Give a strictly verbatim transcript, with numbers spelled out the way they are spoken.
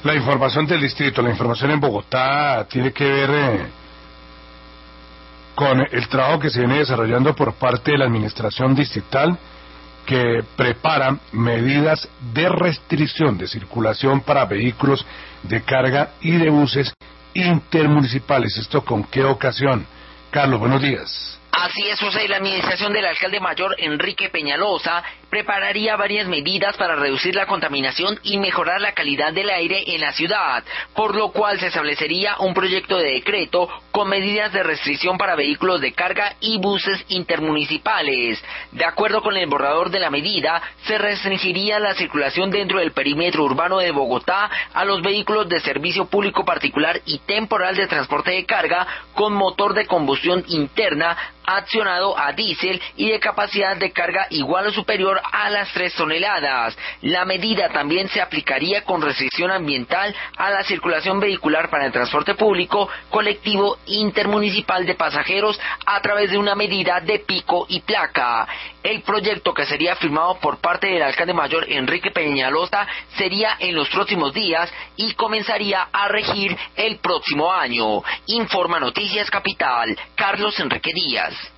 La información del distrito, la información en Bogotá tiene que ver eh, con el trabajo que se viene desarrollando por parte de la administración distrital, que prepara medidas de restricción de circulación para vehículos de carga y de buses intermunicipales. ¿Esto con qué ocasión? Carlos, buenos días. Así es, José. La administración del alcalde mayor Enrique Peñalosa prepararía varias medidas para reducir la contaminación y mejorar la calidad del aire en la ciudad, por lo cual se establecería un proyecto de decreto con medidas de restricción para vehículos de carga y buses intermunicipales. De acuerdo con el borrador de la medida, se restringiría la circulación dentro del perímetro urbano de Bogotá a los vehículos de servicio público particular y temporal de transporte de carga con motor de combustión interna accionado a diésel y de capacidad de carga igual o superior a las tres toneladas. La medida también se aplicaría con restricción ambiental a la circulación vehicular para el transporte público, colectivo intermunicipal de pasajeros a través de una medida de pico y placa. El proyecto, que sería firmado por parte del alcalde mayor Enrique Peñalosa, sería en los próximos días y comenzaría a regir el próximo año. Informa Noticias Capital, Carlos Enrique Díaz.